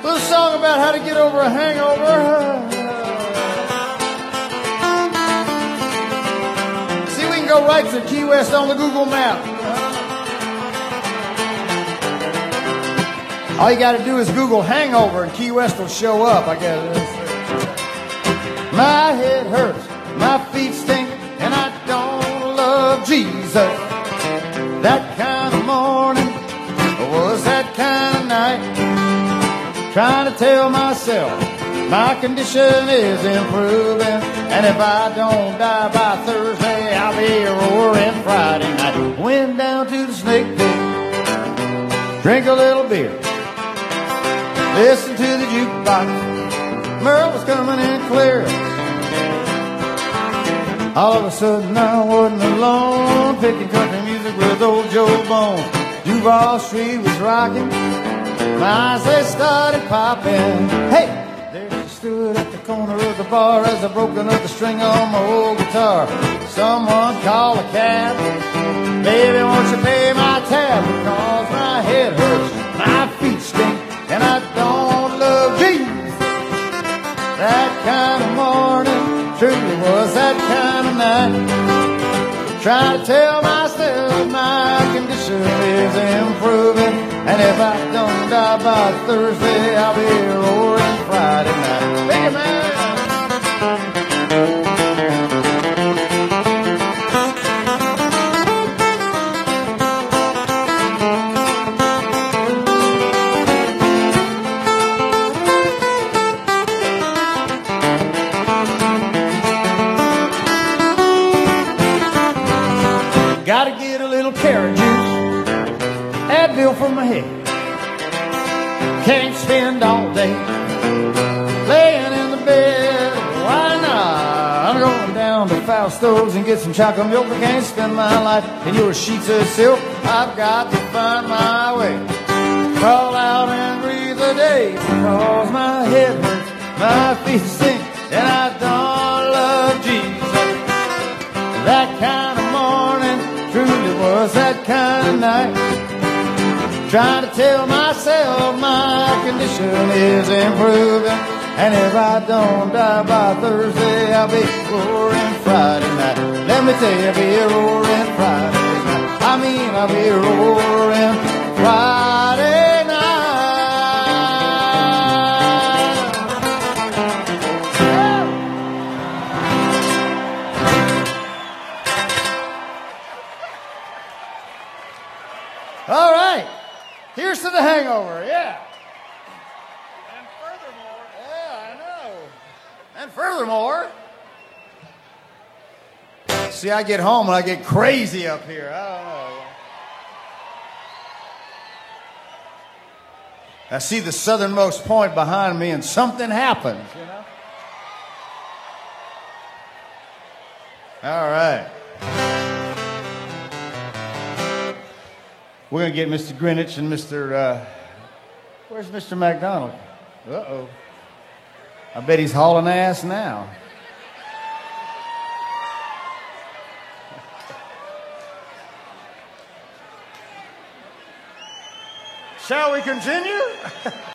little song about how to get over a hangover. See, we can go right to Key West on the Google map. All you got to do is Google hangover and Key West will show up, I guess. My head hurts, my feet stink, and I don't love Jesus. That kind of morning was that kind of night. Trying to tell myself my condition is improving, and if I don't die by Thursday, I'll be roaring Friday night. Went down to the Snake Pit, drink a little beer, listen to the jukebox. Merle was coming in clear. All of a sudden I wasn't alone, picking country music with old Joe Bone. Duval Street was rocking, my eyes they started popping. Hey, there she stood at the corner of the bar as I broke another string on my old guitar. Someone call a cab, baby won't you pay my tab, because my head hurts, my feet stink, and I don't love Jesus. That kind of morning truly was that kind of night. Trying to tell myself my condition is improving, and if I don't die by Thursday, I'll be roaring Friday night. Hey, man! Gotta get a little carrot juice, Advil for my head. Can't spend all day laying in the bed. Why not? I'm going down to Fausto's and get some chocolate milk. I can't spend my life in your sheets of silk. I've got to find my way, crawl out and breathe a day, because my head hurts, my feet stink, and I don't love Jesus. That kind of morning truly was that kind of night. Trying to tell myself my condition is improving, and if I don't die by Thursday, I'll be roaring Friday night. Let me tell you, I'll be roaring Friday night. I mean, I'll be roaring Friday night. All right, here's to the hangover, yeah. And furthermore, yeah, I know. And furthermore, see, I get home and I get crazy up here. I don't know. I see the southernmost point behind me and something happens, you know? All right. We're going to get Mr. Greenwich and Mr. Where's Mr. McDonald? Uh-oh. I bet he's hauling ass now. Shall we continue?